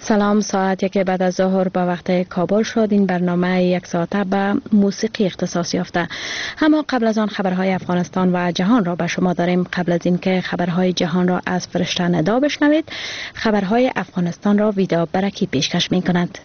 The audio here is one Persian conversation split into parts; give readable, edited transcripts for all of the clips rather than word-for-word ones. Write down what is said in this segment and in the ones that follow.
سلام، ساعت 1 بعد از ظهر به وقت کابل شد. این برنامه یک ساعته به موسیقی اختصاص یافته. اما قبل از آن خبرهای افغانستان و جهان را به شما داریم. قبل از اینکه خبرهای جهان را از فرشته ندا بشنوید، خبرهای افغانستان را ویدا برکی پیشکش می کند.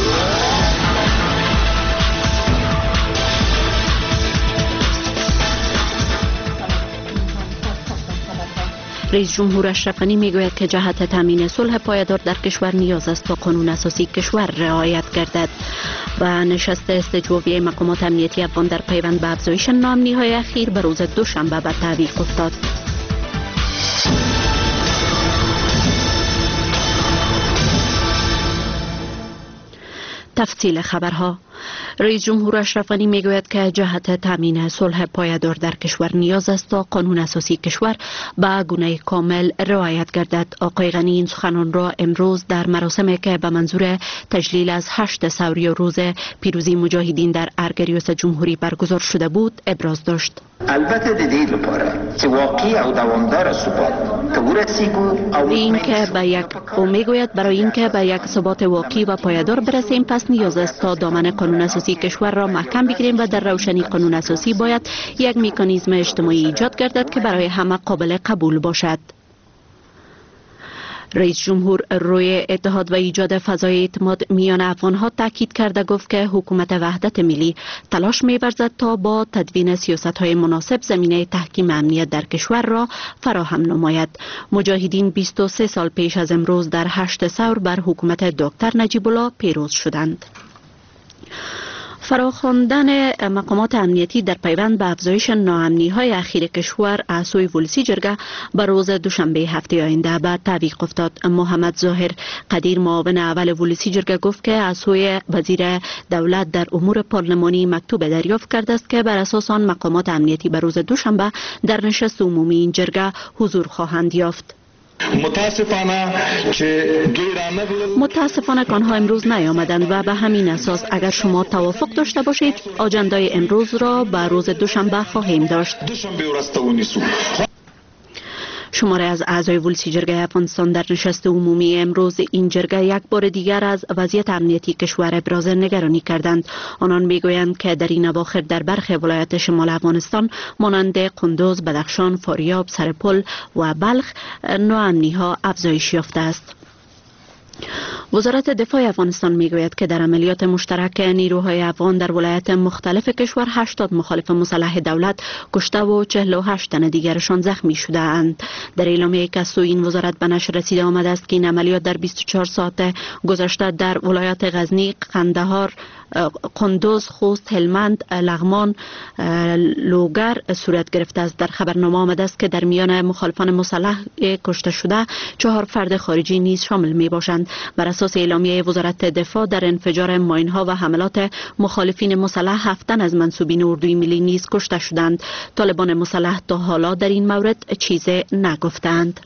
رئیس جمهور اشرف غنی میگوید که جهت تامین صلح پایدار در کشور نیاز است تا قانون اساسی کشور رعایت گردد. و نشست استجوابی مقامات امنیتی افغان در پیوند به افزایش ناامنی‌های اخیر به روز دوشنبه به تعویق افتاد. تفصیل خبرها. رئیس جمهور اشرف غنی میگوید که جهت تامین صلح پایدار در کشور نیاز است تا قانون اساسی کشور به گونه کامل رعایت گردد. آقای غنی این سخنان را امروز در مراسمی که به منظور تجلیل از 8 سوری روز پیروزی مجاهدین در ارگ جمهوری برگزار شده بود ابراز داشت. البته د دې لپاره چې واقعي او دوامدار ثبات ته ورسیږو او میگوید برای اینکه به یک ثبات واقعی و پایدار برسیم پس نیاز است تا دامن قانون اساسی کشور را محکم بگیریم و در روشنی قانون اساسی باید یک مکانیزم اجتماعی ایجاد گردد که برای همه قابل قبول باشد. رئیس جمهور روی اتحاد و ایجاد فضای اعتماد میان افغانها تاکید کرده گفت که حکومت وحدت ملی تلاش می‌ورزد تا با تدوین سیاست‌های مناسب زمینه تحکیم امنیت در کشور را فراهم نماید. مجاهدین 23 سال پیش از امروز در 8 ثور بر حکومت دکتر نجیب الله پیروز شدند. فراخواندن مقامات امنیتی در پیوند به افزایش ناامنی‌های اخیر کشور از سوی ولسی جرگه بر روز دوشنبه هفته آینده به تعویق افتاد. محمد ظاهر قدیر معاون اول ولسی جرگه گفت که از سوی وزیر دولت در امور پارلمانی مکتوب دریافت کرده است که بر اساس آن مقامات امنیتی بر روز دوشنبه در نشست عمومی این جرگه حضور خواهند یافت. متاسفانه که آنها امروز نیامدند و به همین اساس اگر شما توافق داشته باشید آجندای امروز را به روز دوشنبه خواهیم داشت. شماره از اعضای ولسی جرگه افغانستان در نشست عمومی امروز این جرگه یک بار دیگر از وضعیت امنیتی کشور ابراز نگرانی کردند. آنان میگویند که در این اواخر در برخی ولایات شمال افغانستان مانند قندوز، بدخشان، فاریاب، سرپل و بلخ ناامنی‌ها افزایش یافته است. وزارت دفاع افغانستان میگوید که در عملیات مشترک نیروهای افغان در ولایات مختلف کشور 80 مخالف مسلح دولت کشته و 48 تن دیگرشان زخمی شده اند. در اعلامیه‌ای که از سوی این وزارت به نشر رسیده آمده است که این عملیات در 24 ساعت گذشته در ولایات غزنی، قندهار، قندوز، خوست، هلمند، لغمان، لوگر صورت گرفته است. در خبرنامه آمده است که در میان مخالفان مسلح کشته شده 4 فرد خارجی نیز شامل می باشند. بر اساس اعلامیه وزارت دفاع در انفجار ماین‌ها و حملات مخالفین مسلح 7 تن از منسوبین اردوی ملی نیز کشته شدند. طالبان مسلح تا حالا در این مورد چیزی نگفتند.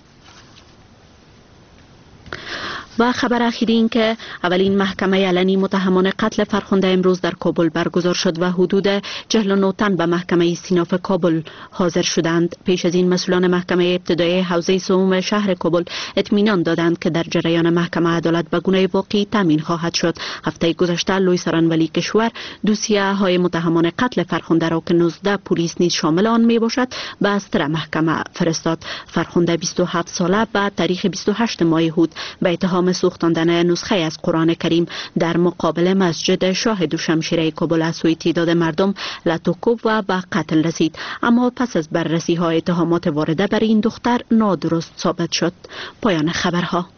و خبر اخیری این که اولین محکمه علنی متهمان قتل فرخنده امروز در کابل برگزار شد و حدود 49 تن به محکمه استیناف کابل حاضر شدند. پیش از این مسئولان محکمه ابتدایی حوزه سوم شهر کابل اطمینان دادند که در جریان محکمه عدالت به گونه واقعی تامین خواهد شد. هفته گذشته لوی سرانولی کشور دوسیه‌های متهمان قتل فرخنده را که 19 پلیس نیز شامل آن می باشد به استر محکمه فرستاد. فرخنده 27 ساله به تاریخ 28 ماه هود به اتهام سوختاندن نسخه از قرآن کریم در مقابل مسجد شاهد و شمشیره کابل از سوی تعداد مردم لطوکوب و به قتل رسید. اما پس از بررسی های اتهامات وارده بر این دختر نادرست ثابت شد. پایان خبرها.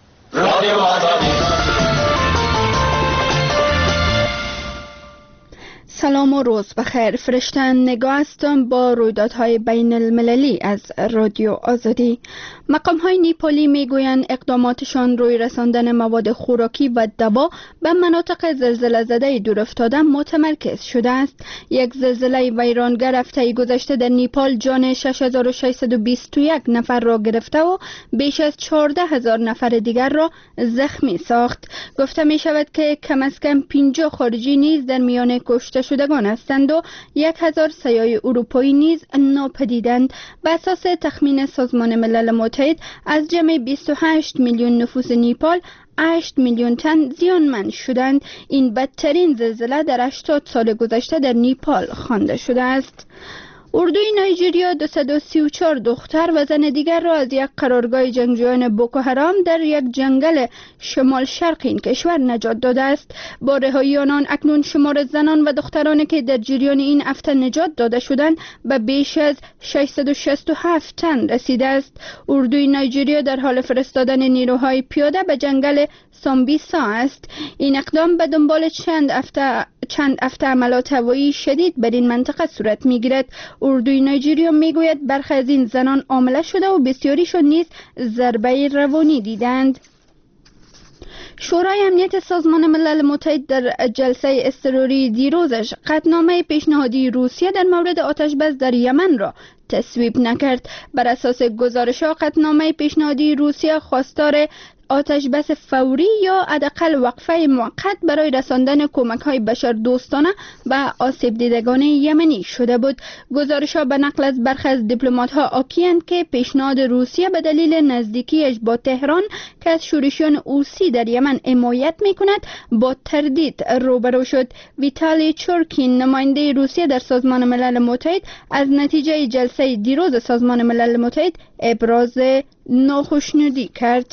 سلام و روز بخیر. فرشته نگاه هستم با رویدادهای بین المللی از رادیو آزادی. مقام‌های نیپالی میگویند اقداماتشان روی رساندن مواد خوراکی و دوا به مناطق زلزله زده دورافتاده متمرکز شده است. یک زلزله ویرانگر هفته گذشته در نیپال جان 6621 نفر را گرفته و بیش از 14000 نفر دیگر را زخمی ساخت. گفته می شود که کم از کم 50 خارجی نیز در میان کشته شدگان هستند و 1000 سیاح اروپایی نیز ناپدیدند. بر اساس تخمین سازمان ملل متحد از جمع 28 میلیون نفوس نیپال 8 میلیون تن زیانمند شدند. این بدترین زلزله در 80 سال گذشته در نیپال خوانده شده است. اردوی نایجریا 234 دختر و زن دیگر را از یک قرارگاه جنگجویان بوکو حرام در یک جنگل شمال شرق این کشور نجات داده است. با رهایی آنان اکنون شمار زنان و دخترانی که در جریان این هفته نجات داده شدند به بیش از 667 تن رسیده است. اردوی نایجریا در حال فرستادن نیروهای پیاده به جنگل سامبیسا است. این اقدام به دنبال چند هفته عملات هوایی شدید بر این منطقه صورت میگیرد. اردوی نایجریا میگوید برخی از این زنان حامله شده و بسیاریشان نیز ضربه روانی دیدند. شورای امنیت سازمان ملل متحد در جلسه اضطراری دیروزش قطعنامه پیشنهادی روسیه در مورد آتش بس در یمن را تصویب نکرد. بر اساس گزارش‌ها قطعنامه پیشنهادی روسیه خواستار آتش بس فوری یا حداقل وقفه موقت برای رساندن کمک‌های بشردوستانه به آسیب دیدگان یمنی شده بود. گزارش‌ها به نقل از برخی از دیپلمات‌ها حاکی‌اند که پیشنهاد روسیه به دلیل نزدیکیش با تهران که از شورشیان حوثی در یمن حمایت می‌کند با تردید روبرو شد. ویتالی چورکین نماینده روسیه در سازمان ملل متحد از نتیجه جلسه دیروز سازمان ملل متحد ابراز ناخشنودی کرد.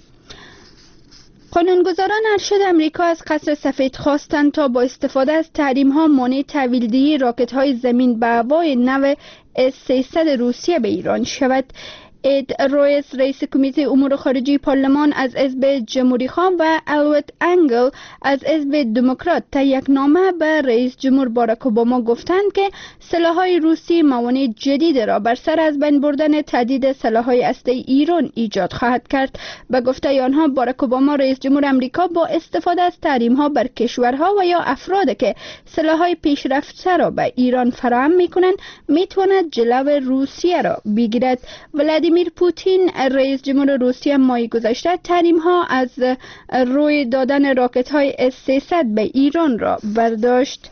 قانونگذاران ارشد امریکا از قصر سفید خواستند تا با استفاده از تحریم‌ها مانع تحویلدهی راکت‌های زمین به هوای نو S-300 روسیه به ایران شود. اد رویس رئیس کمیته امور خارجی پارلمان از حزب جمهوری خواه و الوت انگل از حزب دموکرات تا یک نامه به رئیس جمهور باراک اوباما گفتند که سلاح‌های روسی موانع جدید را بر سر از بین بردن تهدید سلاح‌های هسته‌ای ایران ایجاد خواهد کرد. به گفته آنها باراک اوباما رئیس جمهور آمریکا با استفاده از تحریم‌ها بر کشورها و یا افرادی که سلاح‌های پیشرفته را به ایران فراهم می‌کنند می‌تواند جلو روسیه را بگیرد. ولادیمیر پوتین رئیس جمهور روسیه ماه گذشته تحریم‌ها از روی دادن راکت‌های S-300 به ایران را برداشت.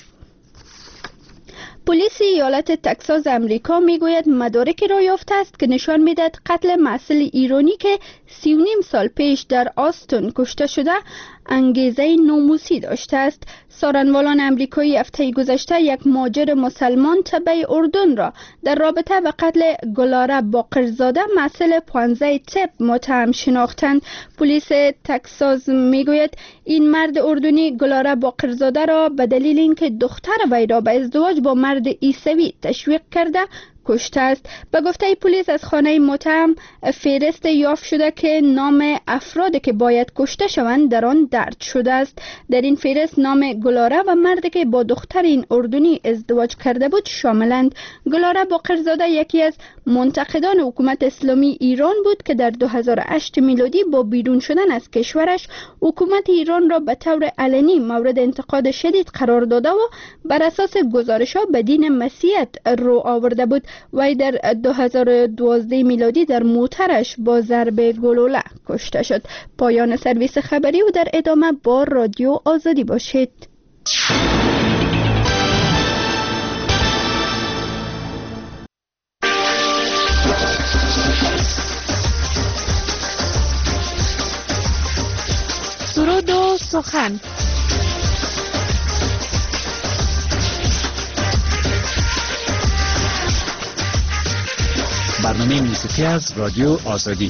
پلیس ایالت تگزاس امریکا میگوید مدارکی را یافته است که نشان میدهد قتل محصل ایرانی که 3.5 سال پیش در آستون کشته شده انگیزه ناموسی داشته است. سارنوالان امریکایی هفته گذشته یک مهاجر مسلمان تبع اردن را در رابطه به قتل گلاره باقرزاده محصل 15 طب متهم شناختند. پلیس تگزاس میگوید این مرد اردنی گلاره باقرزاده را به دلیل اینکه دختر وی را به ازدواج با مرد عیسوی تشویق کرده کشته است. به گفته پلیس از خانه متهم فهرست یافت شده که نام افرادی که باید کشته شوند در آن درج شده است. در این فهرست نام گلاره و مردی که با دختر این اردنی ازدواج کرده بود شاملند. گلاره باقرزاده یکی از منتقدان حکومت اسلامی ایران بود که در 2008 میلادی با بیرون شدن از کشورش حکومت ایران را به طور علنی مورد انتقاد شدید قرار داده و بر اساس گزارش‌ها به دین مسیحیت رو آورده بود. وی در 2012 میلادی در موترش با ضرب گلوله کشته شد. پایان سرویس خبری و در ادامه با رادیو آزادی باشید. سرود و سخن. برنامه موسیقی از رادیو آزادی.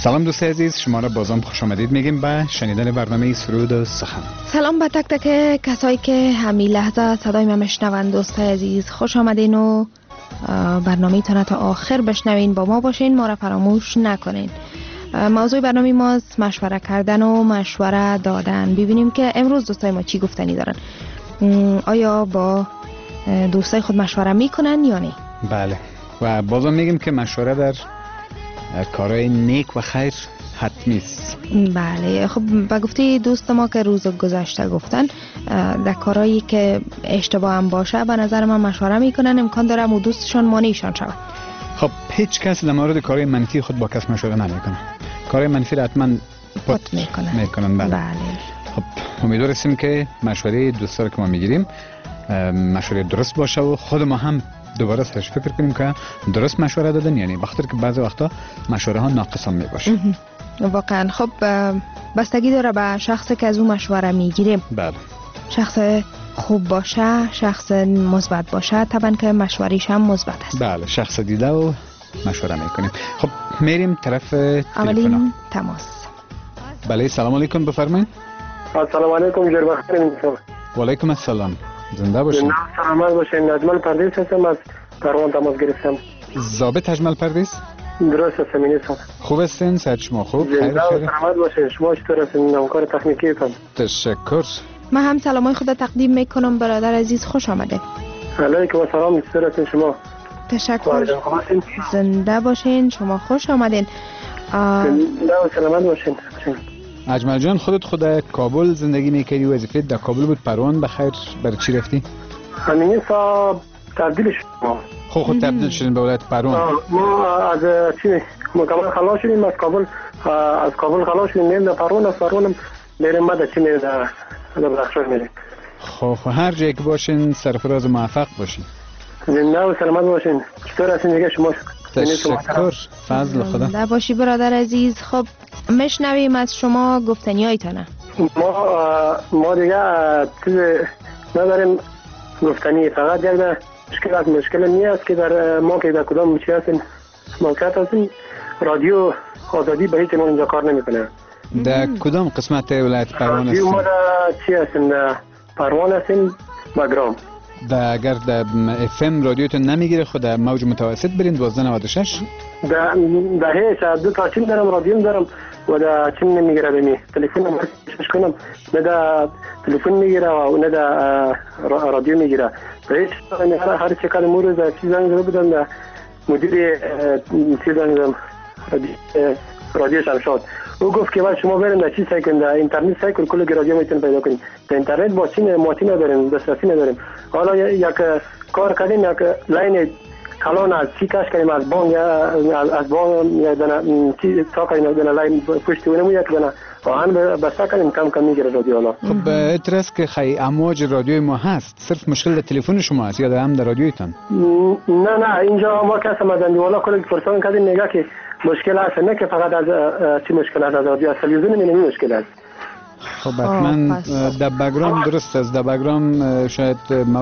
سلام دوست عزیز، شما را بازم خوش آمدید میگیم به شنیدن برنامه سرود و سخن. سلام به تک تک کسایی که همین لحظه صدای ما میشنوند. دوست عزیز خوش آمدین و برنامه تان تا آخر بشنوین، با ما باشین، ما را فراموش نکنین. موضوع برنامه ماست مشوره کردن و مشوره دادن. ببینیم که امروز دوستای ما چی گفتنی دارن. آیا با دوستای خود مشوره میکنن یا نه؟ بله، و بازم میگیم که مشوره در کارهای نیک و خیر حتمی است. بله، خب با گفته دوست ما که روز گذشته گفتن در کارهایی که اشتباه هم باشه به نظر من مشوره میکنن، امکان داره و دوستشان مانعشان شود. خب هیچ کس در مورد کارهای منفی خود با کس مشوره نمیکنه. کارهای منفی را حتما پت میکنن. بله. خب امیدوار هستیم که مشوره دوستا که ما میگیریم مشوره درست باشه و خود ما هم دوباره سرش فکر کنیم که درست مشوره دادن، یعنی بخاطر که بعضی وقتا مشوره ها ناقص هم میباشه. واقعا خب بستگی داره به شخصی که از اون مشوره میگیریم. بله. شخص خوب باشه، شخص مثبت باشه، طبعا که مشورهش هم مثبت است. بله، شخص دیده و مشوره میکنیم. خب میریم طرف اولین تماس. بله، سلام علیکم، بفرمایید. سلام علیکم، جر بخیر. و علیکم السلام، زنده باشین. سلامت باشین. اجمل پردیس هستم، از پروان تماس گرفتم. ضابط اجمل پردیس؟ درست هستم. خوب هستین؟ صحت شما خوب؟ خیر خیر. سلامت باشین. شما چطور هستین؟ همکار تکنیکی تان. تشکر. من هم سلامای خود تقدیم میکنم برادر عزیز، خوش آمده. علیکم السلام، چطور هستین شما؟ تشکر. زنده باشین، شما خوش آمدین. زنده و سلامت باشین. اجمل جان، خود کابل زندگی میکردی و وظیفه در کابل بود، پروان بخیر برای چی رفتی؟ همین صاحب تبدیل شدیم. خود تبدیل شدین به ولایت پروان؟ ما از چی مکمل خلاص شدیم، از کابل خلاص شدیم، میریم در پروان، از پروان میریم مده چی میریم در بدخشان میریم. خب هر جایی که باشین سرفراز موفق باشین. زنده و سلامت باشین. چطور هستین دیگه شما؟ تشکر، فضل خدا. زنده باشی برادر عزیز. خب میشنویم از شما گفتنیایتانه. ما دیگه چیز نداریم گفتنی، فقط یک مشکل نیست که در ما که در کدام چی هستیم موقعیت هستیم، رادیو آزادی به هیچ عنوان اینجا کار نمیکنه. در کدام قسمت ولایت پروان هستیم؟ رادیو ما چی هستیم؟ در پروان هستیم، بگرام. اگر در اف ام رادیوتون نمیگیره، خود در موج متوسط برین 1296. در هیچ دو تا چین دارم، رادیو دارم و در چین نمیگیره. بمی تلفن رو مرکزش کنم، نه در تلفن میگیره و نه در رادیو میگیره. در هیچ هر چقدر مورد در چیز زنگ بودم، در مدیر چیز زنگ رادیو شمشاد، او گفت که باید شما برین در چی سعی کنید، در اینترنت سعی کنید، کل رادیو میتونید پیدا کنید. در اینترنت با چین ماتی نداریم، دسترسی نداریم. حالا یک کار کردیم، یک لاین کلان از چی کش کردیم، از بانگ یا دنا چی تا کردیم، دنا لاین پشت اونمو یک دنا آهن بسته کردیم، کم میگیره رادیو. حالا خب اترس که خیلی امواج رادیوی ما هست، صرف مشکل در تلفن شما هست یا در هم در رادیویتان؟ نه اینجا ما کس مدنی والا کلی پرسان کردیم، میگه که مشکل هست، نه که فقط از چی مشکل هست، از رادیو، از تلویزیون نمی مشکل هست. خب حتما در بگرام درست است. در بگرام شاید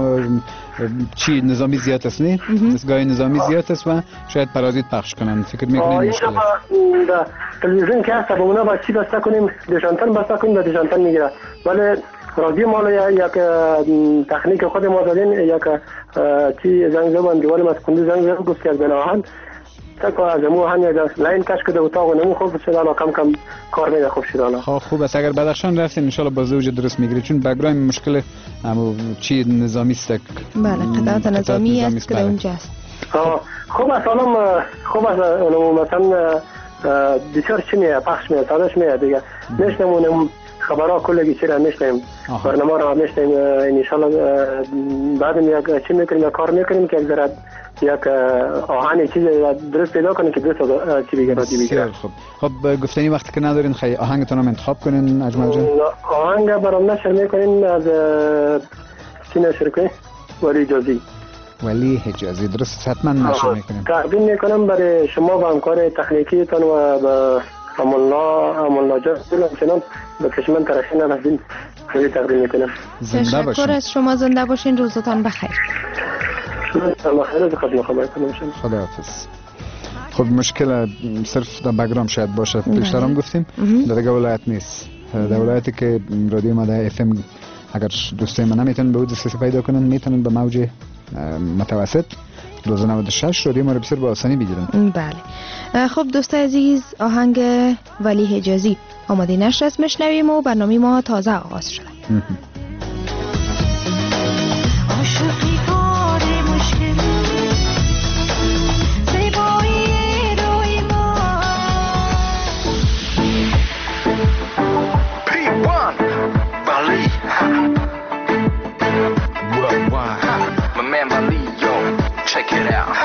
چی نظامی زیاد است، نه؟ دستگاه نظامی زیاد است و شاید پرازیت پخش کنن. فکر میکنید مشکل است؟ در تلویزیون که هست با اونا با چی بسته کنیم، دشانتن بسته کنیم، دشانتن میگیره. ولی رادیو مالا یک تکنیک خود ما دادین، یک چی زنگ زدن دیوار مسکونی زنگ زدن، گفت که از بناهن تک از مو هم لاین کش کده اتاق نمو خوب شد، حالا کم کار میده خوب شد. حالا خوب است. اگر بدخشان رفتین ان شاء الله با زوج درست میگیره، چون بگرام مشکل همو چی نظامی است. بله، قطعات نظامی است که اونجا است. خوب است. خوب است. مثلا بسیار چی میاد پخش میاد، صداش میاد دیگه. نشنمونم خبرها کلگی چی را میشنیم، برنامه را میشنیم. ان شاء الله بعد یک چی میکنیم، کار میکنیم که یک یک آهنگ چیز درست پیدا کنین که درست چی بگه رادیو بگیره. خب گفتنی وقتی که ندارین خیلی آهنگتون رو انتخاب کنین اجمل جان. آهنگ برام نشر میکنین از چی نشر کنین؟ ولی حجازی درست حتما نشر میکنیم. تقدیم میکنم برای شما و همکار تکنیکیتون و به امالنا جان همچنان به کشمن ترخی نرسید خیلی تقدیم میکنم. تشکر از شما. زنده باشین. روزتان بخیر. خدا حافظ. خب مشکل صرف در بگرام شاید باشه، پیشترم گفتیم در دیگه ولایت نیست. در ولایتی که رادیو ما در FM اگر دوستای من نمیتونن به دسترسی پیدا کنن میتونن به موج متوسط 296 رادیو ما رو بسیار با آسانی بگیرن. بله. خب دوستای عزیز، آهنگ ولی حجازی آماده نشر است، میشنویم و برنامه ما تازه آغاز شده. عاشقی کار مشکل زیبایی روی ما P1 Bali Worldwide My man Bali, yo, check it out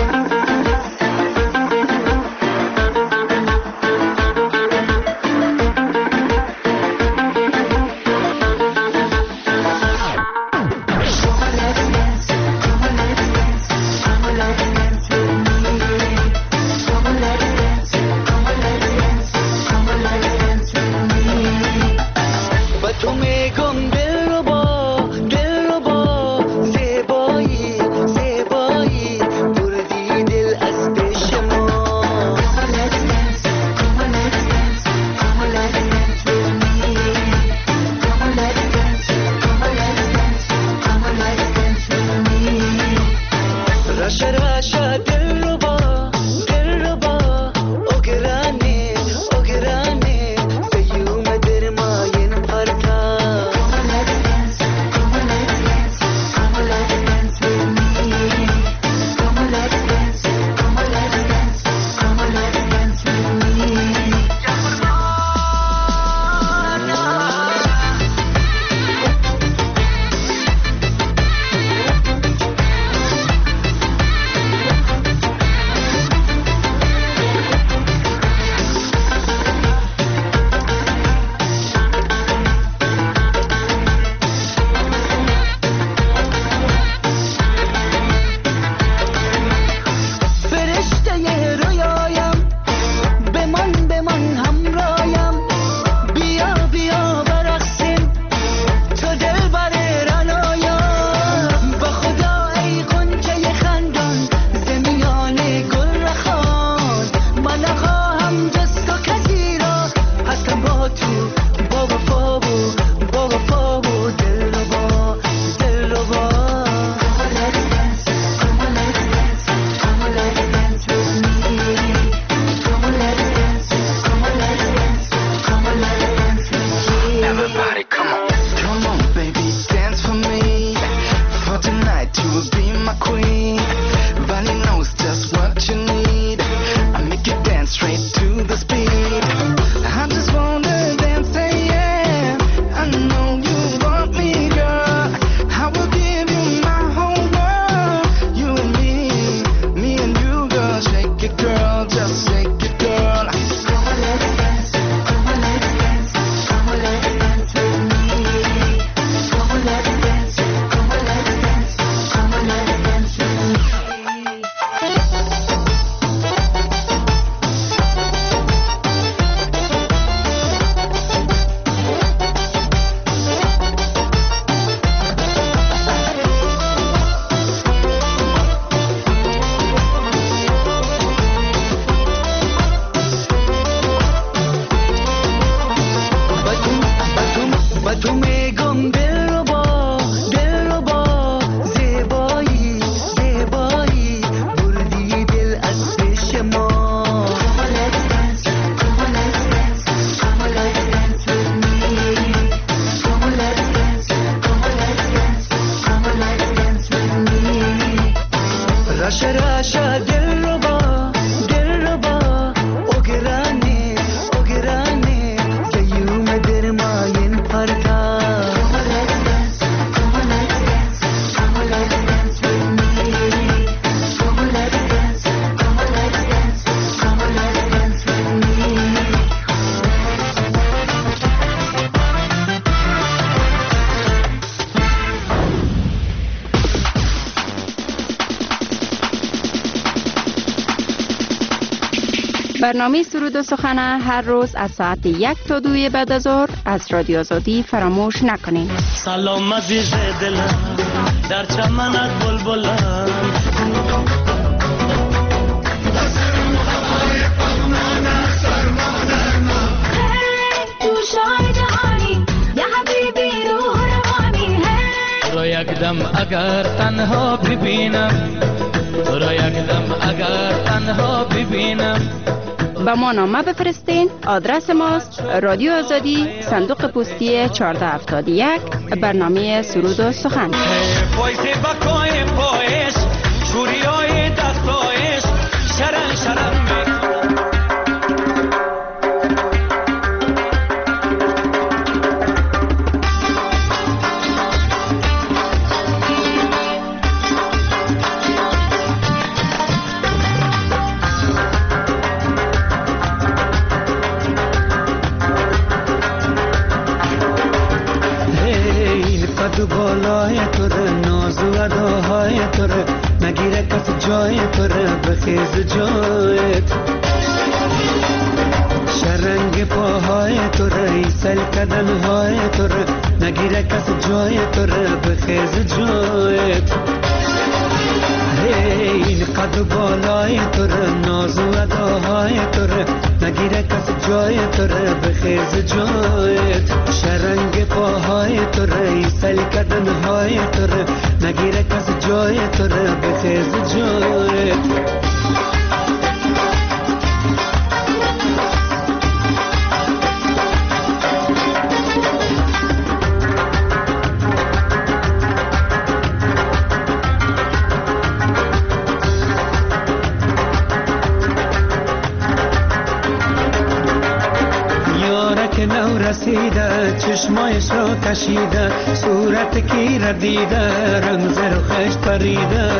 برنامه سرود و سخن هر روز از ساعت 1 تا 2 بعد از ظهر از رادیو آزادی فراموش نکنید. سلام عزیز دلم در چمنت بلبلم دم اگر تنها ببینم، تو را یک دم اگر تنها ببینم. با ما نامه بفرستین. آدرس ماست رادیو آزادی، صندوق پستی 1471، برنامه سرود و سخن. پایت بکای پایش شوریای دستایش شرن شرن بالای توره ناز و اداهای توره نگیره کس جای توره بخیز جایت شرنگ پاهای توره ایسل کدنهای توره نگیره کس جای توره بخیز جایت این قد بالای توره ناز و اداهای توره نگیره کس جای توره بخیز جایت شرنگ پاهای توره ایسل کدنهای توره نگیره کس جای توره بخیز جایت رسیده چشمایش رو کشیده صورت کی را دیده رمز رو خش پریده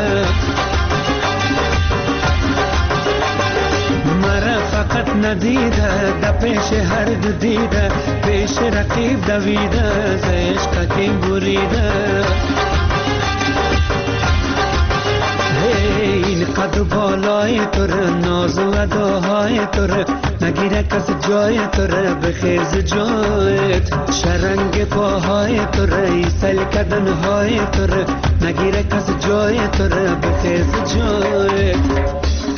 مرا فقط ندیده در پیش هر دو دیده پیش رقیب دویده ز عشق کی بریده این قد بالای توره ناز و اداهای توره نگیره کس جای توره بخیز جایت شرنگ پاهای توره ایسل کدنهای توره نگیره کس جای توره بخیز جایت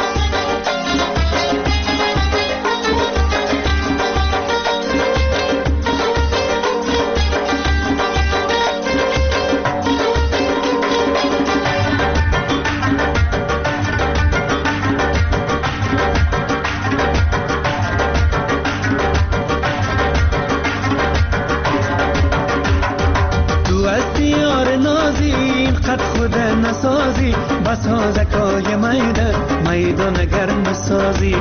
نسازی بس ها زکای میدان گرم سازی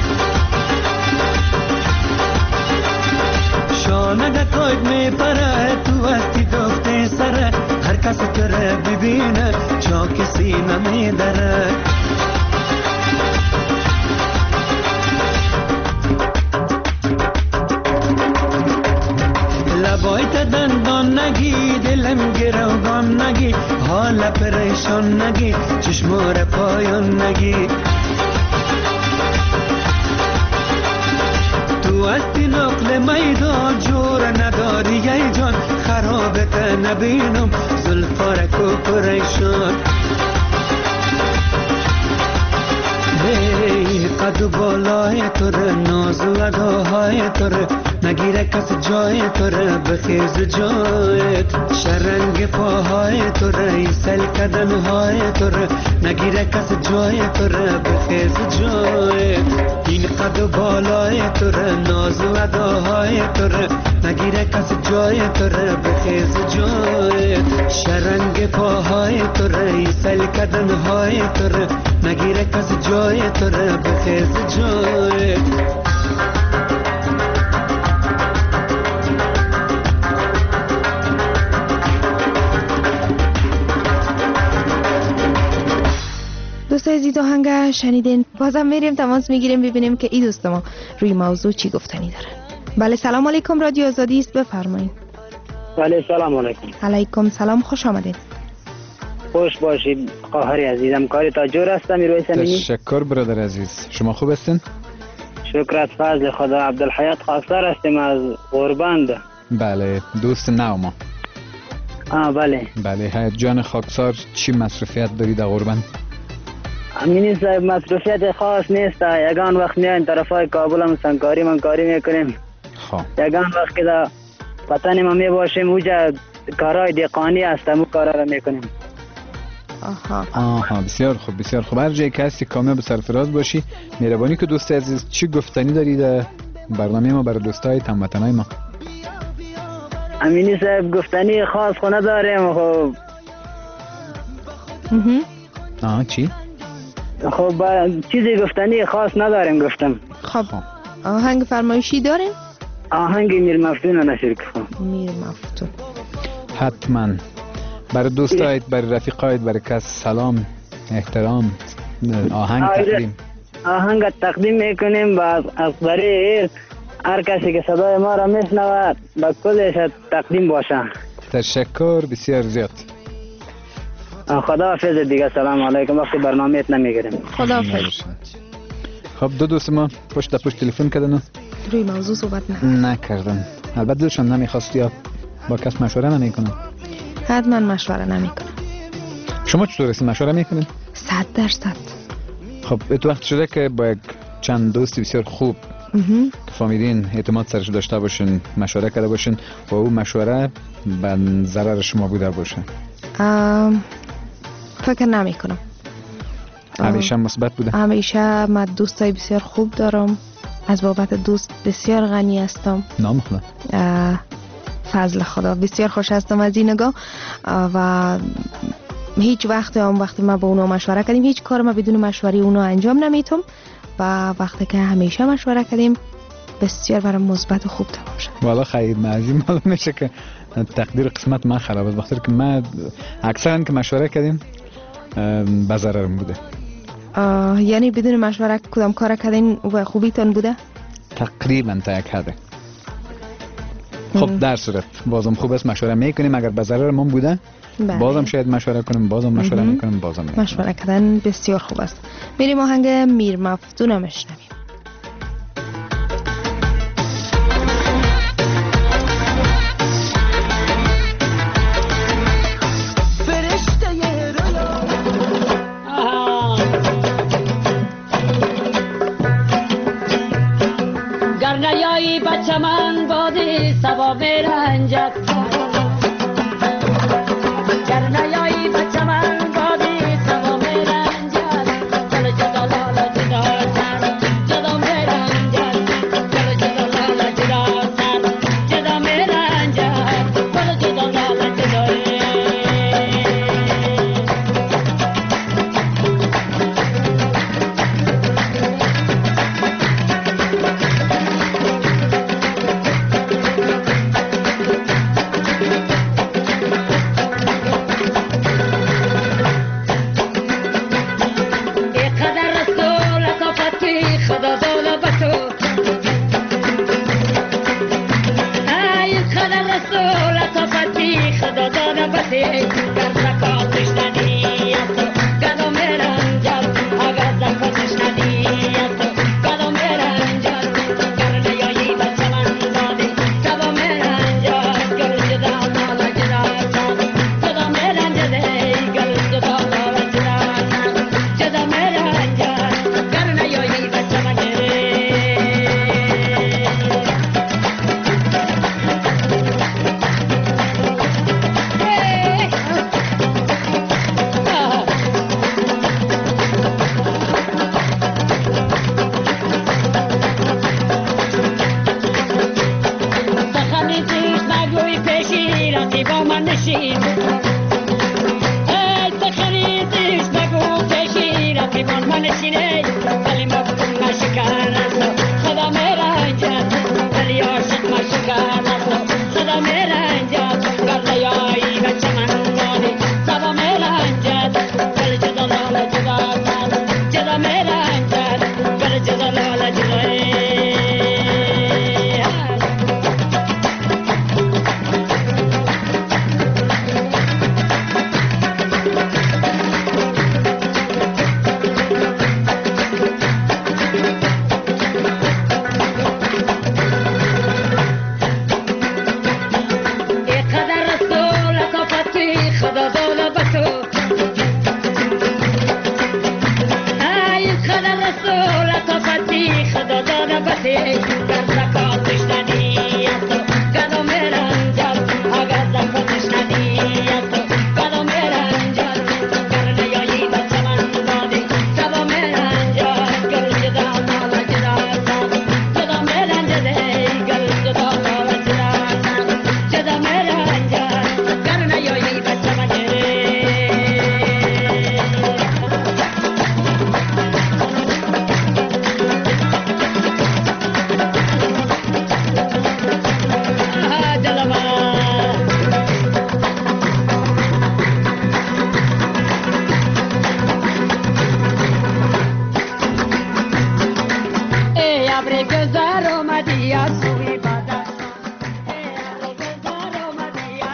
شانه دکاید می پره تو وستی دفته سره هر کس تره ببینه چاک سینه می دره لبایت دندان نگی دلم گروگان نگی حال پریشان نگی چشمار پایان نگی تو هستی نقل میدان جور نداری ای جان خرابت نبینم زلفارک و پریشان این قد بالای توره ناز و اداهای توره نگیره کس جای توره بخیز جایت شرنگ پاهای توره ایسل کدنهای توره نگیره کس جای توره بخیز جایت این قد بالای توره ناز و اداهای توره نگیره کس جای توره بخیز جایت شرنگ پاهای توره ایسل کدنهای توره نگیره کس جای توره بخیز جایت دوستای عزیز آهنگ شنیدین. بازم میریم تماس میگیریم ببینیم که این دوست ما روی موضوع چی گفتنی دارن. بله سلام علیکم، رادیو آزادی است، بفرمایید. بله سلام علیکم. علیکم سلام، خوش آمدید. خوش باشید قاهری عزیزم، کاری تا جور هستم روی سمینی. تشکر برادر عزیز، شما خوب هستین؟ شکر از فضل خدا. عبدالحیات خاکسار هستیم از غوربند. بله دوست نو ما. بله حیات جان خاکسار چی مصرفیت دارید در غوربند؟ امینی صاحب مصرفیت خاص نیست. یگان وقت میایم طرفای کابل هم سنکاری منکاری میکنیم. یگان وقت که در وطن ما می باشیم اوجا کارهای دهقانی است، همون کارا رو میکنیم. آها بسیار خوب بسیار خوب. هر جایی که هستی کامیاب و سرفراز باشی. مهربانی که دوست عزیز چی گفتنی داری در برنامه ما برای دوستای هموطنای ما؟ امینی صاحب گفتنی خاص خونه داریم. خب چی؟ خب چیزی گفتنی خاص نداریم گفتم. خب آهنگ فرمایشی داریم؟ آهنگ میر مفتون رو نشر کنم. میر مفتون حتما. برای دوستایت، برای رفیقایت، برای کس سلام احترام آهنگ تقدیم. آهنگ تقدیم میکنیم و از برای هر کسی که صدای ما را میشنود با کلش تقدیم باشه. تشکر بسیار زیاد. خداحافظ دیگه. سلام علیکم. وقتی برنامه‌ات نمیگیریم. خداحافظ. خب دو دوست ما پشت تلفن کردن و روی موضوع صحبت نکردن. البته دلشون نمیخواست یا با کس مشوره نمیکنن. حتما مشوره نمیکنن. شما چطور هستین؟ مشوره میکنین؟ 100%. خب ات وقت شده که با یک چند دوست بسیار خوب که فهمیدین اعتماد سرش داشته باشین مشوره کرده باشین و او مشوره به ضرر شما بوده باشه؟ فکر نمی کنم. همیشه مثبت بوده؟ همیشه من دوستای بسیار خوب دارم. از بابت دوست بسیار غنی هستم. نام خدا. فضل خدا. بسیار خوش هستم از این نگاه و هیچ وقت وقتی ما با اونا مشوره کردیم هیچ کار ما بدون مشوره اونا انجام نمیتونم و وقتی که همیشه مشوره کردیم بسیار برام مثبت و خوب تمام شد. والا خیر معلوم میشه که تقدیر قسمت من خراب است. وقتی که ما اکثرا که مشوره کردیم به ضررم بوده. یعنی بدون مشوره کدام کار کردین و خوبیتون بوده؟ تقریبا تا یک حده. خب در صورت بازم خوب است مشوره میکنیم. اگر به ضرر من بوده بازم شاید مشوره کنیم. بازم مشوره میکنیم. بازم مشوره کردن بسیار خوب است. میریم آهنگ میر مفتون رو میشنویم. گرنیایی بچه من بادی سبا میرنجد گرنیایی بچه من بادی سبا میرنجد جل جدا لالا جدا سر جدا میرنجد جل جدا لالا جدا سر جدا میرنجد جل جدا لالا جدا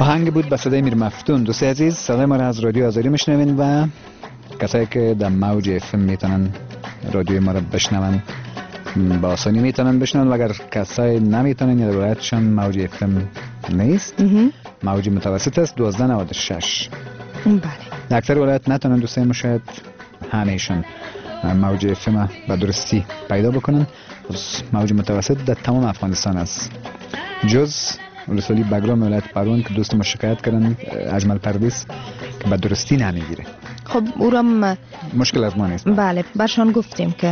آهنگ بود به صدای میر مفتون. دوست عزیز، صدای ما را از رادیو آزادی میشنوین و کسایی که در موج اف ام میتونن رادیو ما را بشنون با آسانی میتونن بشنون و اگر کسایی نمیتونن یا ولایتشان موج اف ام نیست، موج متوسط است 1296. بله. اکثر ولایت نتونن دوستای ما شاید همهشون موج اف ام به درستی پیدا بکنن. موج متوسط در تمام افغانستان است جز ولسوالی بگرام ولایت پروان که دوست ما شکایت کردن اجمل پردیس که به درستی نمیگیره. خب او را مشکل از ما نیست. بله برشان گفتیم که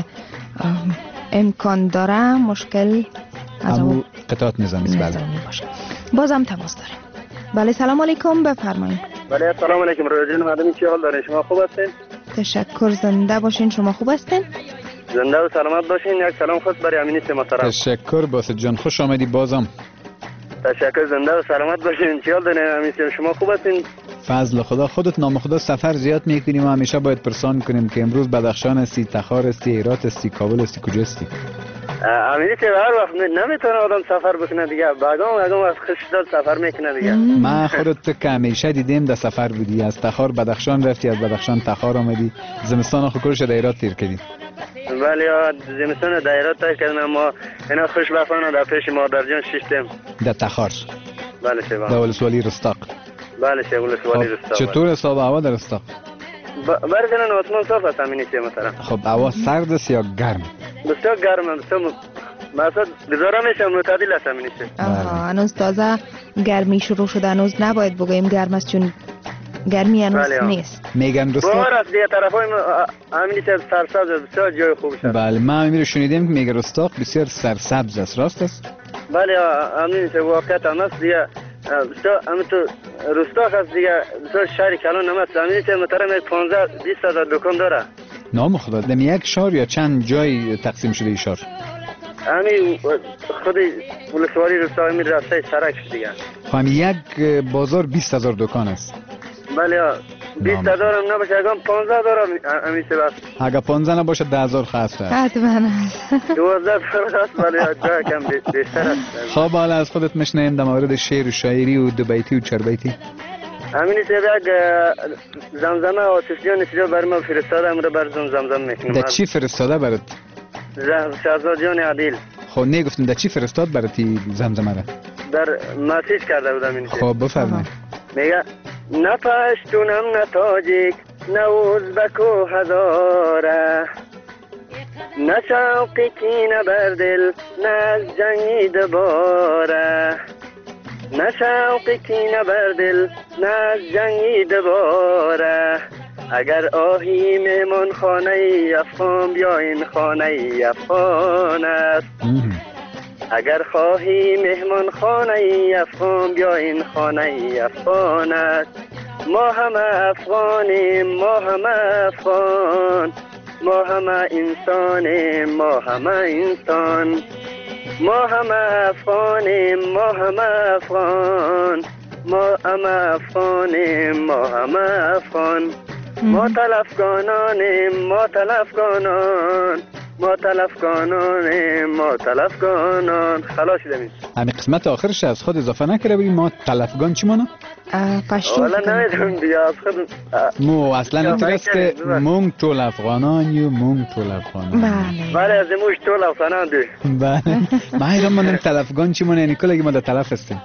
امکان داره مشکل از اما قطعات نظامی بله باشه. بازم تماس داریم. بله سلام علیکم بفرمایید. بله سلام علیکم رادیو مردمی، چه حال دارین؟ شما خوب هستین؟ تشکر، زنده باشین. شما خوب هستین؟ زنده و سلامت باشین. یک سلام خاص برای امینی محترم. تشکر باسط جان، خوش آمدی بازم. تشکر، زنده و سلامت باشین. چه حال دارین امینی؟ شما خوب هستین؟ فضل خدا. خودت نام خدا سفر زیاد میکنیم و همیشه باید پرسان کنیم که امروز بدخشان هستی، تخار هستی، هرات هستی، کابل هستی، کجا هستی؟ امینی که هر وقت نمیتونه آدم سفر بکنه دیگه، بگم از خشدال سفر میکنه دیگه. ما خودت که همیشه دیدیم در سفر بودی، از تخار بدخشان رفتی، از بدخشان تخار آمدی، زمستان خودش در هرات تیر کردی. بله زمستان در هرات تیر کردن، اما اینا خوشبختانه در پیش مادر جان شیشتیم در تخار. بله شبا در ولسوالی رستاق. بله شبا ولسوالی رستاق. چطور حساب هوا در رستاق؟ برزن آسمان صاف است امینی چه مثلا. خب هوا سرد است یا گرم؟ بسیار گرم است. مثلا گزاره میشم معتدل است امینی چه. هنوز تازه گرمی شروع شده، هنوز نباید بگوییم گرم است چون گرمی هنوز نیست. میگن رستاق بهار است دیگه، طرفای امینی چه سرسبز است، بسیار جای خوبی است. بله ما میرو شنیدیم که میگه رستاق بسیار سرسبز است، راست است؟ بله امینی چه واقعیت هم است دیگه. تو رستاق است دیگه، بسیار شهر کلان هم است. امینی چه محترم 15-20 هزار دکان داره. نام خدا. در یک شهر یا چند جای تقسیم شده این شهر؟ همین خود ولسوالی رستاق می راسته سرک دیگه. خب یک بازار 20,000 دکان است. بله 20,000 هم نباشه، اگه 15,000 هم همیشه بس. اگه 15 نباشه 10,000 خواست است. حتما است. 12,000 است ولی جای کم بیشتر است. خب حالا از خودت میشنویم در مورد شعر و شاعری و دو بیتی و چهار بیتی. همین است یک زمزمه آصف جان اینجا برای ما فرستاده، امروز بر زمزم میکنم. در چی فرستاده برات؟ شهزاد جان عادل. خب نگفتم در چی فرستاد براتی زمزمه را؟ در مسیج کرده بودم این. خب بفرمایید. میگه نه پشتونم نه تاجیک نه ازبک و هزاره، نه شوقی کینه بر دل نه از جنگی دوباره، نه شوقی کینه بر دل نه از جنگی دوباره. اگر آهی مهمان خانه افغان بیا این خانه افغان است، اگر خواهی مهمان خانه افغان بیا این خانه افغان است. ما همه افغانیم، ما همه افغان، ما همه انسانیم، ما همه انسان، ما همه افغانیم، ما همه افغان، ما همه افغانیم، ما همه افغان. ما تلفگانانیم، ما تلفگانان، ما تلفگانانیم، ما تلفگانان. خلاص شدیم. همین قسمت آخرش از خود اضافه نکرده بودیم ما تلفگان چی مانه؟ پشتون. والا نمیدونم دیگه از خود مو اصلا اینطور است که مونگ طول افغانان یو مونگ طول افغانان. بله از موش طول افغانان دی. بله ما ایران مانم تلفگان چی مانه، یعنی کلگی ما در تلف هستیم.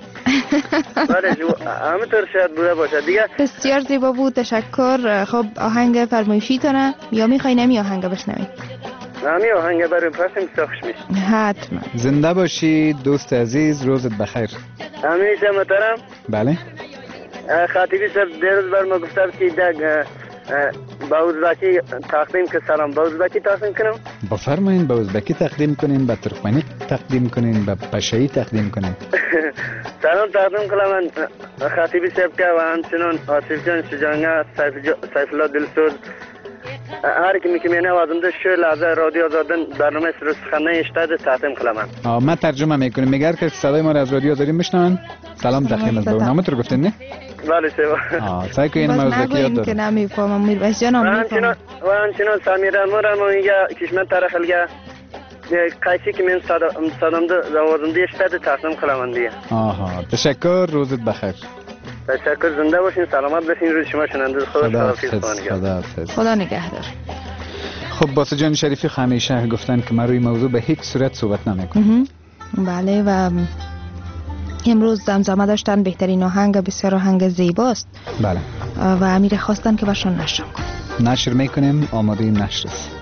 بله همینطور شاید بوده باشه دیگه. بسیار زیبا بود، تشکر. خب آهنگ فرمایشی تونه یا میخوای نمی آهنگ بشنوی؟ نمی آهنگ بریم پسیم ساخش میشه. حتما. زنده باشی دوست عزیز، روزت بخیر. همیشه محترم. بله خطیبی صاحب دیروز بر ما گفته که با ازبکی تقدیم که سلام با ازبکی تقدیم کنم. بفرمایید با ازبکی تقدیم کنین، با ترکمنی تقدیم کنین، با پشایی تقدیم کنین. سلام تقدیم کنم من خطیبی صاحب که و همچنان آصف جان شجانگه، سیف الله دلسوز، هر کی میکنه نوازنده شو لحظه رادیو آزادن برنامه سخنه اشتاد تقدیم کنم. من ترجمه میکنم. میگه که صدای ما از رادیو آزادی میشنون. سلام تقدیم از برنامه تو گفتین نه؟ بله شما. سعی کنین ما ازبکی یاد دارم. که نمیفهمم میرباش جانم میفهمم. و همچنان سمیرا مرا میگه کشمن ترخلگه قایسی که من صدام ده نوازنده اشتاد تقدیم کنم دیگه. تشکر، روزت بخیر. تشکر، زنده باشین، سلامت باشین. روز شما شنونده خدا نگهدار. خب باسه جان شریفی همیشه گفتن که من روی موضوع به هیچ صورت صحبت نمیکنم. بله و امروز زمزمه داشتن بهترین آهنگ، بسیار آهنگ زیباست. بله. و امیر خواستن که برشان نشر کنیم. نشر میکنیم، آماده نشر است.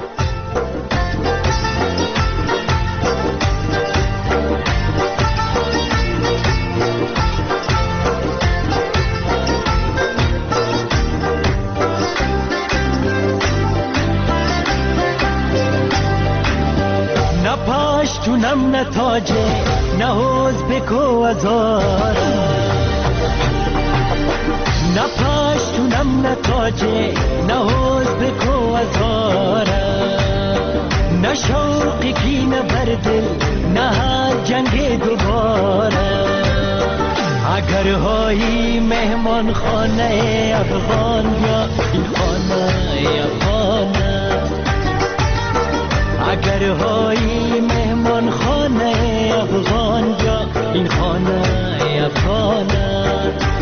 نم نه تاجه نه حوز بکو ازاره، نه پشتونم نه تاجه نه حوز بکو ازاره، نه شوقی کی نه بردل نه هر جنگ دوباره. اگر هایی مهمان خانه افغان یا این خانه افغانه، اگر هایی مهمان خانه افغان یا این خانه افغانه.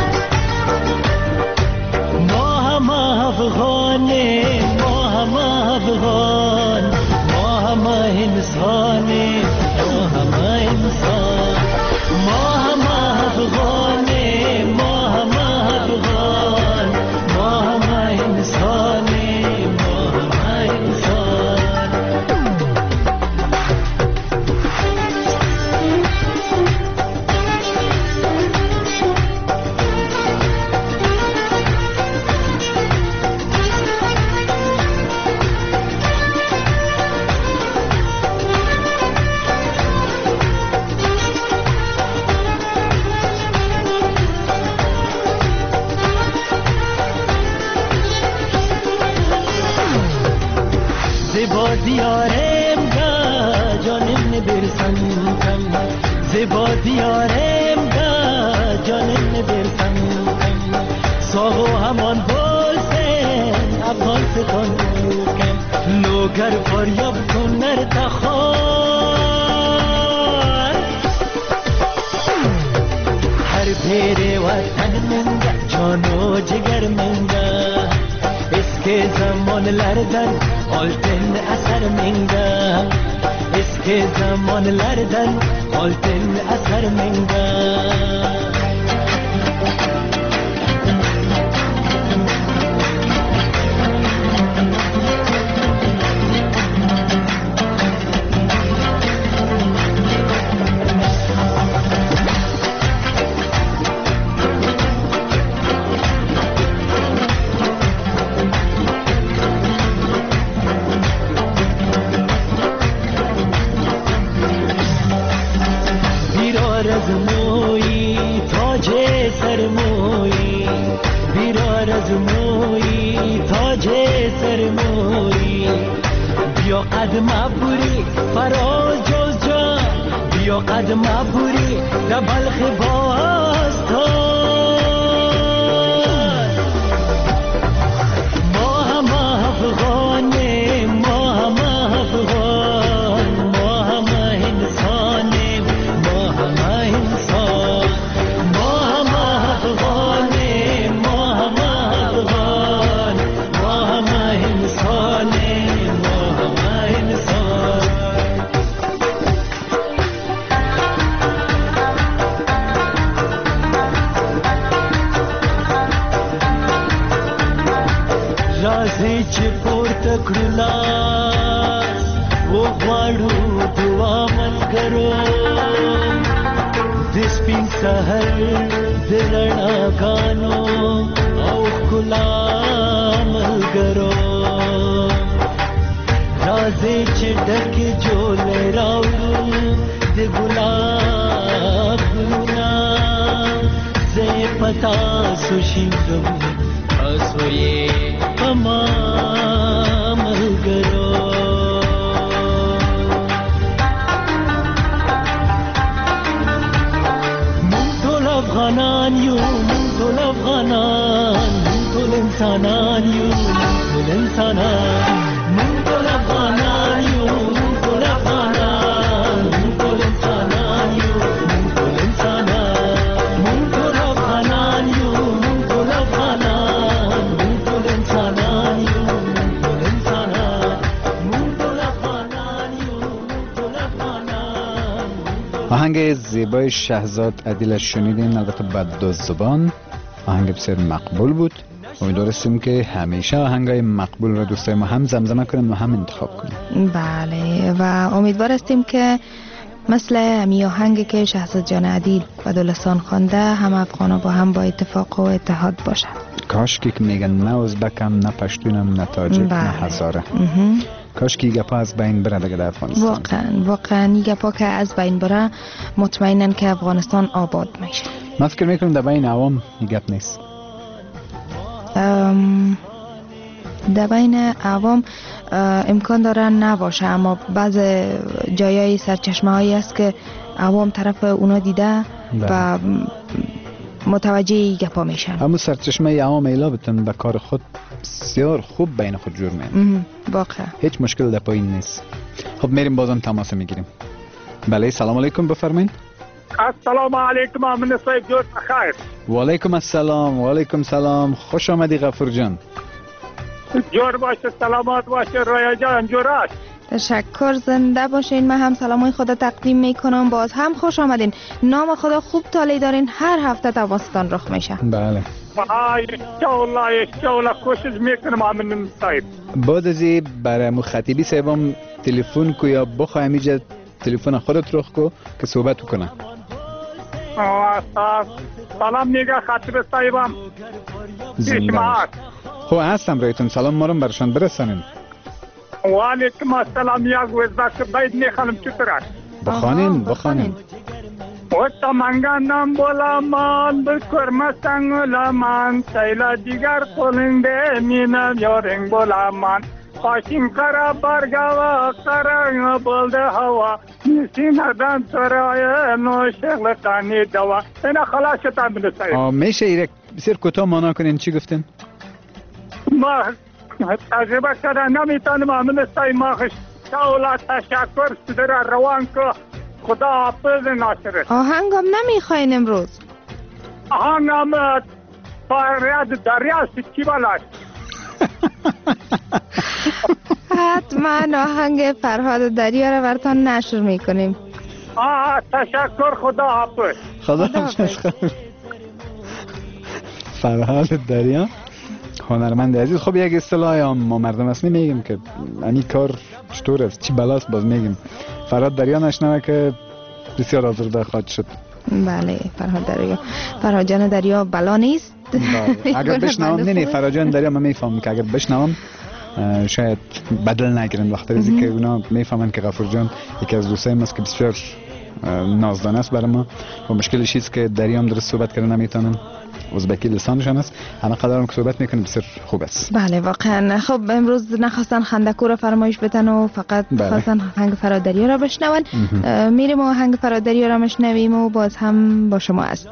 ما هم افغانه، ما هم افغان، ما هم انسانه، ما هم انسان. ما هم افغانه، ما هم افغان، ما هم انسانه، ما هم انسان. زیبا دیارم دا جانم نبرسم کم، زیبا دیارم دا جانم نبرسم کم. ساغو همان بولسن افغان ستان کم، لوگر فریاب کن نرتخار. هر پیر وطن منگه جان و جگر منگه، اسک زمان لردن آلتن اثر منگه، اسک زمان لردن آلتن اثر منگه. بیا قدم ابوری فراز جز جان، بیا قدم ابوری در بلخ باستان. ما هم افغانه، ما هم افغان، ما هم انسانه، ما هم انسان. ما هم افغانه، ما هم افغان، ما هم انسانه، ما هم انسان. رازی چې پورته کړو لاس وغواړو دعا ملګرو، د سپین سحر د رڼاګانو او ښکلا ملګرو. رازی چې ډکې جولې راوړو د ګلاب ګلونه، زه یې په تاسو شیندم تاسو یې په ما ملګرو. مونږ ټول افغانان یو، مونږ ټول افغانان، مونږ ټول انسانان یو، مونږ ټول انسانان. مونږ ټول افغانان یو، مونږ ټول افغانان، مونږ ټول انسانان یو، مونږ ټول انسانان. مونږ ټول افغانان یو، آهنگ زیبای شهزاد عدیل شنیدین، البته با دو زبان. آهنگ بسیار مقبول بود. امیدوارستیم که همیشه آهنگای مقبول را دوستای ما هم زمزمه کنن و هم انتخاب کنن. بله و امیدوار هستیم که مثل همی آهنگی که شهزاد جان عدیل و دولستان خوانده هم افغانا با هم با اتفاق و اتحاد باشن. کاش که میگن نه ازبکم نه پشتونم نه تاجک نه هزاره. کاش که گپا از بین بره دیگه در افغانستان. واقعا گپا که از بین بره مطمئنن که افغانستان آباد میشه. من فکر میکنم در بین عوام گپ نیست. در بین عوام امکان داره نباشه، اما بعض جایای سرچشمه هایی است که عوام طرف اونا دیده و متوجه گپا میشن. همون سرچشمه عوام ایلا بتن به کار خود بسیار خوب بین خود جور میان. واقعا هیچ مشکل در پایین نیست. خب میریم بازم تماس میگیریم. بله سلام علیکم، بفرمایید. السلام علیکم امین صاحب، جور بخیر. و علیکم السلام. و علیکم سلام. خوش آمدی غفور جان. جور باشه، سلامت باشه رویا جان. جور است. تشکر، زنده باشین. من هم سلامای خدا تقدیم میکنم. باز هم خوش آمدین. نام خدا خوب تالی دارین. هر هفته تواستان رخ میشه. بله. انشاءالله کوشش میکنم امین صاحب. بعد از برای مخاطبی صاحبم تلفن کو یا بخوایم اینجا تلفن خودت رخ کو که صحبت کنه. سلام میگه خاطب صاحبم. خب هستم رایتون. سلام ما رو برشان برسانیم. و علیکم السلام. یک وزبک باید میخوانم چطور است؟ بخوانیم. و تمنگانم بولامان بکرم سنگولامان سیلا دیگر قلنده مینم یارنگ بولامان خاشین قرا برگاوا قرا بلده هوا نیسین هدن سرای نو شغلقانی دوا. اینا خلاص شدن بنده میشه ایره بسیار کوتاه مانا کنین چی گفتین؟ ما تجربه کردن نمیتونم امین صاحب. ما شاولا تشکر صدر روان که خدا حافظ ناصره. آهنگم نمیخواین امروز؟ آهنگم فریاد دریا چی بالاست؟ حتما آهنگ فرهاد دریا رو براتون نشر میکنیم. تشکر، خدا حافظ. خدا حافظ. فرهاد دریا هنرمند عزیز. خب یک اصطلاح ما مردم اصلی میگیم که این کار چطور است، چی بلاست، باز میگیم فرهاد دریا نشنوه که بسیار آزرده خواهد شد. بله فرهاد دریا، فرهاد جان دریا بلا نیست. اگر بشنوم نه فرهاد جان دریا من میفهمم که اگر بشنوم شاید بدل نگیرن وقتی ازی که اونا میفهمن که غفور جان یکی از دوستای ماست که بسیار نازدانه است برای ما و مشکلش است که دریا هم درست صحبت کردن نمیتونن، ازبکی لسانشان است. همه قدرم که صحبت میکنه بسیار خوب است. بله واقعا. خب امروز نخواستن خندکو را فرمایش بدن و فقط خواستن آهنگ فرهاد دریا را بشنون. میریم و آهنگ فرهاد دریا را میشنویم و باز هم با شما هستیم.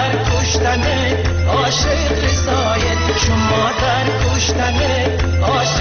عاشق رضایت شما در کشتن عاشق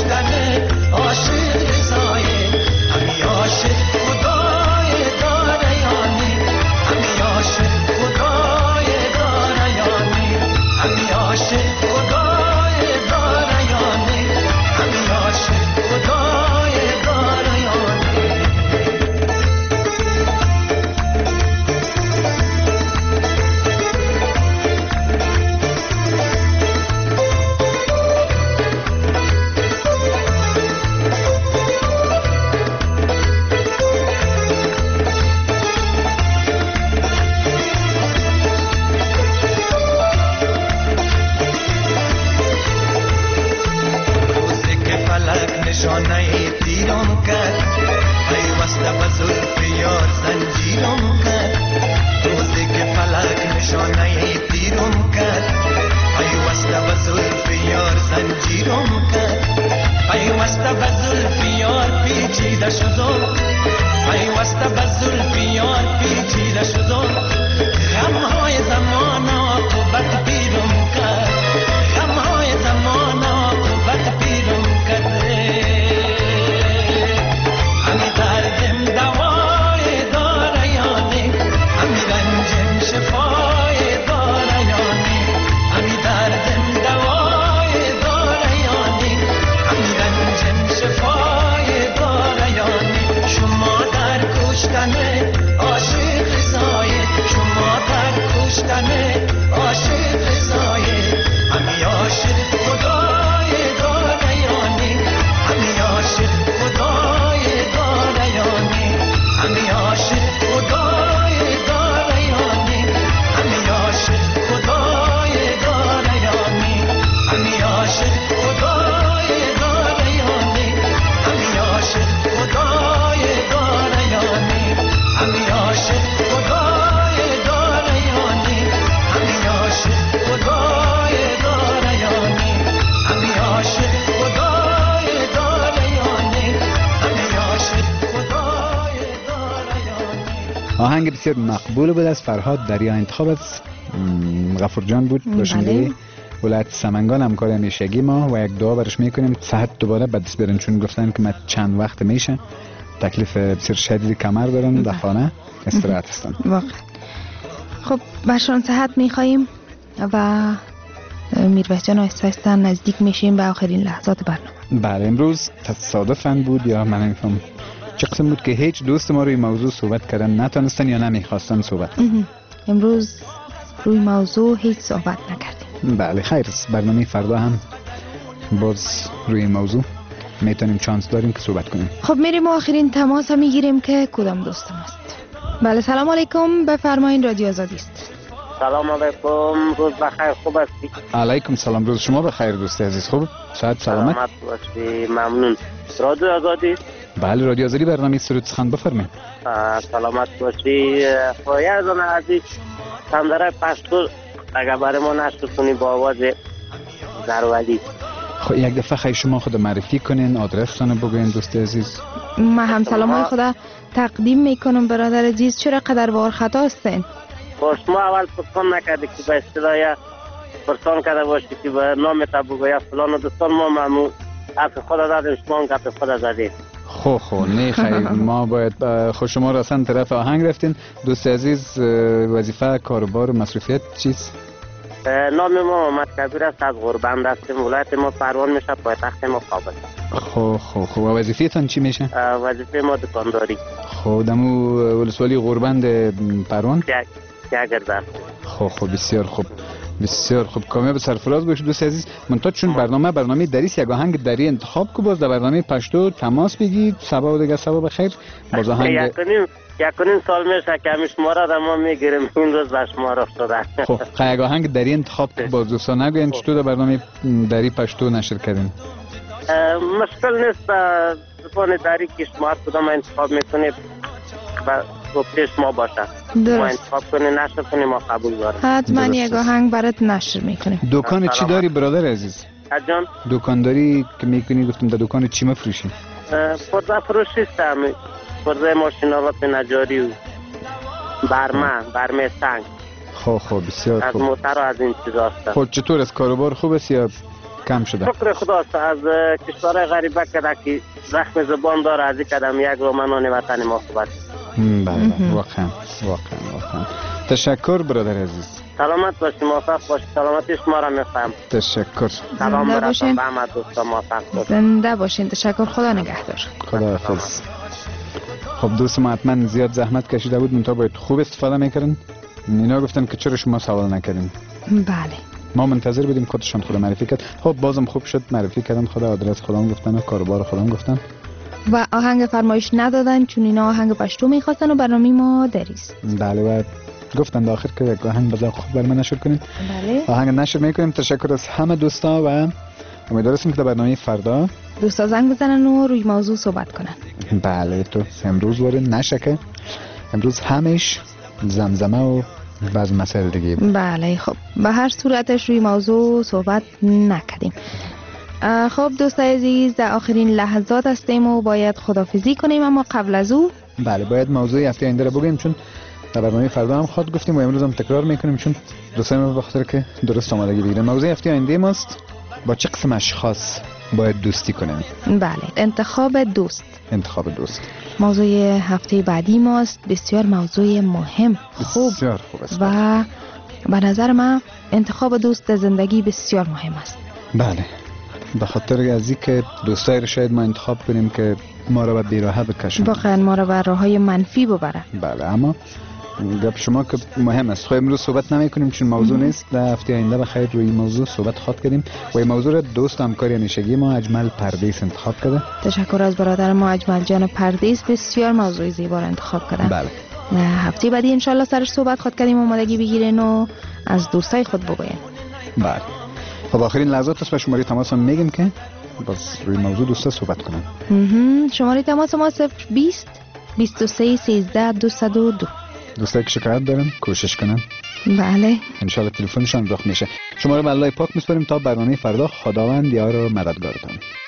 کشتنه عاشق رضایه همی عاشق خدای دارایانی همی عاشق خدای دارایانی همی عاشق خدای دارایانی همی عاشق خدای دارایانی نشانه تیرم کرد پیوسته به زلف یار زنجیرم کرد روزی که فلک نشانه تیرم کرد پیوسته به زلف یار زنجیرم کرد پیوسته به زلف یار پیچیده شدم پیوسته به زلف یار پیچیده شدم غمهای زمان عاقبت پیرم کرد غمهای زمان عاقبت پیرم کرد آهنگ بسیار مقبول بود از فرهاد دریا، انتخاب از غفور جان بود، باشنده ولایت سمنگان، همکار همیشگی ما و یک دعا برش میکنیم صحت دوباره به دست برن، چون گفتن که من چند وقت میشه تکلیف بسیار شدید کمر دارن، در خانه استراحت هستن. واقعا خب برشان صحت میخواییم و میرویس جان آهسته نزدیک میشیم به آخرین لحظات برنامه. بله امروز تصادفاً بود یا من نمیفهم چه قسم بود که هیچ دوست ما روی موضوع صحبت کردن نتونستن یا نمیخواستن صحبت. امروز روی موضوع هیچ صحبت نکردیم. بله خیر، برنامه فردا هم باز روی موضوع میتونیم چانس داریم که صحبت کنیم. خب میریم و آخرین تماس میگیریم که کدام دوستم است. بله سلام علیکم، بفرمایید رادیو آزادی است. سلام علیکم، روز بخیر، خوب هستی؟ علیکم سلام، روز شما بخیر دوست عزیز، خوب؟ صحت سلامت باشی؟ ممنون. رادیو آزادی؟ بله رادیو آزادی، برنامه سرود سخن بفرمایید. سلامت باشی. یزدان عزیز سندره پشتو اگر برای ما نشر کنی با آواز زرولی. خب یک دفعه خیلی شما خود معرفی کنین، آدرستان بگوین دوست عزیز. من هم سلام خدا تقدیم میکنم برادر عزیز. چرا قدر وار خطا هستین؟ شما اول پرسان نکردی که به اصطلاح پرسان کرده باشی که به نام تا بگویا فلان دوستان، ما ممنون حرف خدا دادیم، شما هم گپ خدا زدید. خب نه خیر ما باید خود شما را اصلا طرف آهنگ رفتین. دوست عزیز وظیفه کاروبار و مصروفیت چیست؟ نام ما محمد کبیر است، از غربند هستیم، ولایت ما پروان میشه، پایتخت ما کابل. خب و وظیفه‌تان چی میشه؟ وظیفه ما دکانداری. خب دمو ولسوالی غربند پروان؟ گردن. خب بسیار خوب، بسیار خوب. کامیاب سرفراز باش دوست عزیز. منتها چون برنامه دریس یک آهنگ دری انتخاب کو، باز در برنامه پشتو تماس بگید. صبا و دیگه صبا بخیر. باز آهنگ یکنیم سال میشه که همیش ما را ما میگیریم، این روز باش ما را افتاده. خب یک آهنگ دری انتخاب کو، باز دوستان نگوین چطور در برنامه دری پشتو نشر کردین. مشکل نیست، زبان دری که شما کدام انتخاب میکنید و پیش ما باشه، ما انتخاب کنی نشر کنی ما قبول داریم. حتما یک آهنگ برات نشر میکنیم. دکان چی داری برادر عزیز؟ جان دکانداری که میکنی، گفتم در دکان چی مفروشی؟ پرده فروشی است، پرده ماشینالات نجاری و برمه سنگ. خب بسیار خوب. از موتر و از این چیزا است. خب چطور از کاروبار خوب است یا کم شده. شکر خداست. از کشورهای غریبه که زخم زبان داره از این قدم یک لقمه نان وطن ما صحبت. بله واقعا. تشکر برادر عزیز. سلامت باشید، موفق باشید. سلامتی شما را می‌خوایم. تشکر. سلام براتون به همه دوستان، موفق باشید. زنده باشین. تشکر، خدا نگهدار. خدا حافظ. خب دوست ما حتما زیاد زحمت کشیده بود، منتها باید خوب استفاده میکردن. اینا گفتن که چرا شما سوال نکردین. بله ما منتظر بودیم خودشان خدا معرفی کرد. خب بازم خوب شد معرفی کردن، خدا آدرس خودم گفتن و کاروبار خودم گفتن و آهنگ فرمایش ندادن چون اینا آهنگ پشتو میخواستن و برنامه ما دریست. بله و گفتن در آخر که یک آهنگ بذار خوب بر من نشر کنین. بله آهنگ نشر میکنیم. تشکر از همه دوستا و امیدوارم که در برنامه فردا دوستا زنگ بزنن و روی موضوع صحبت کنن. بله تو امروز واره نشکه، امروز همش زمزمه و بعض مسائل دیگه. بله خب به هر صورتش روی موضوع صحبت نکردیم. خب دوستای عزیز در آخرین لحظات هستیم و باید خدافزی کنیم، اما قبل از او بله باید موضوع هفته آینده رو بگیم چون در برنامه فردا هم خود گفتیم و امروز هم تکرار میکنیم چون دوستای ما بخاطر که درست آمادگی بگیرن. موضوع هفته آینده ماست با چه قسم اشخاص باید دوستی کنیم. بله انتخاب دوست. موضوع هفته بعدی ماست. بسیار موضوع مهم، خوب، بسیار خوب است و به نظر من انتخاب دوست در زندگی بسیار مهم است. بله به خاطر از این که دوستایی رو شاید ما انتخاب کنیم که ما رو به بیراهه بکشن، واقعا ما رو به راههای منفی ببره. بله اما گپ شما که مهم است. خب امروز صحبت نمی کنیم چون موضوع نیست. در هفته آینده بخیر روی موضوع صحبت خواهد کردیم و این موضوع را دوست همکاری همیشگی ما اجمل پردیس انتخاب کرده. تشکر از برادر ما اجمل جان پردیس، بسیار موضوع زیبا را انتخاب کردن. بله هفته بعدی انشالله سرش صحبت خواهد کردیم و آمادگی بگیرین و از دوستای خود بگوین. بله خب آخرین لحظات است و شماره تماس هم میگیم که باز روی موضوع دوستا صحبت کنن. شماره تماس ما 020 23 13 202. دوستایی که شکایت دارن کوشش کنن. بله انشالله تلفنشان راه میشه. شما رو به الله پاک میسپاریم تا برنامه فردا. خداوند یار و مددگارتان.